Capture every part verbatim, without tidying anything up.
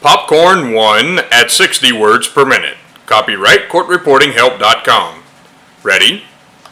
Popcorn one at sixty words per minute. Copyright court reporting help dot com. Ready?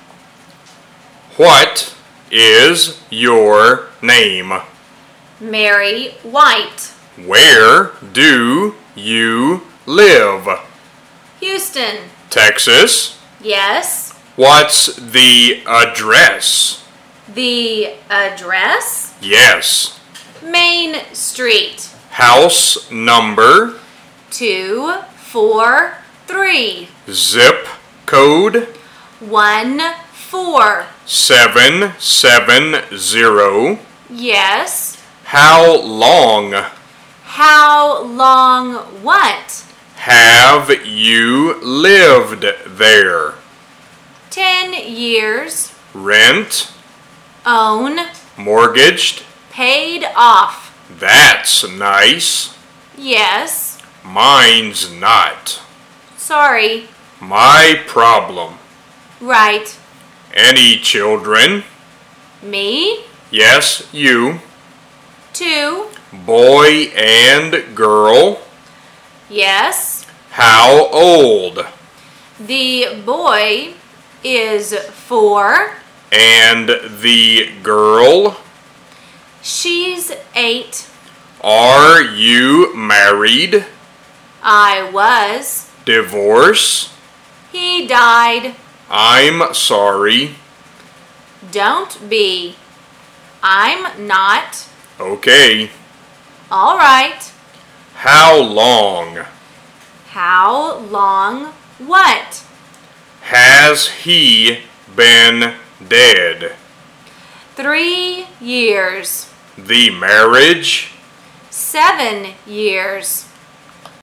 What is your name? Mary White. Where do you live? Houston. Texas. Yes. What's the address? The address? Yes. Main Street. House number? Two, four, three. Zip code? One, four. Seven, seven, zero. Yes. How long How long what? have you lived there? Ten years. Rent? Own. Mortgaged? Paid off. That's nice. Yes. Mine's not. Sorry. My problem. Right. Any children? Me? Yes, you. Two. Boy and girl? Yes. How old? The boy is four. And the girl? She's eight. Are you married? I was. Divorce? He died. I'm sorry. Don't be. I'm not. Okay. All right. How long How long what? has he been dead? Three years. The marriage? Seven years.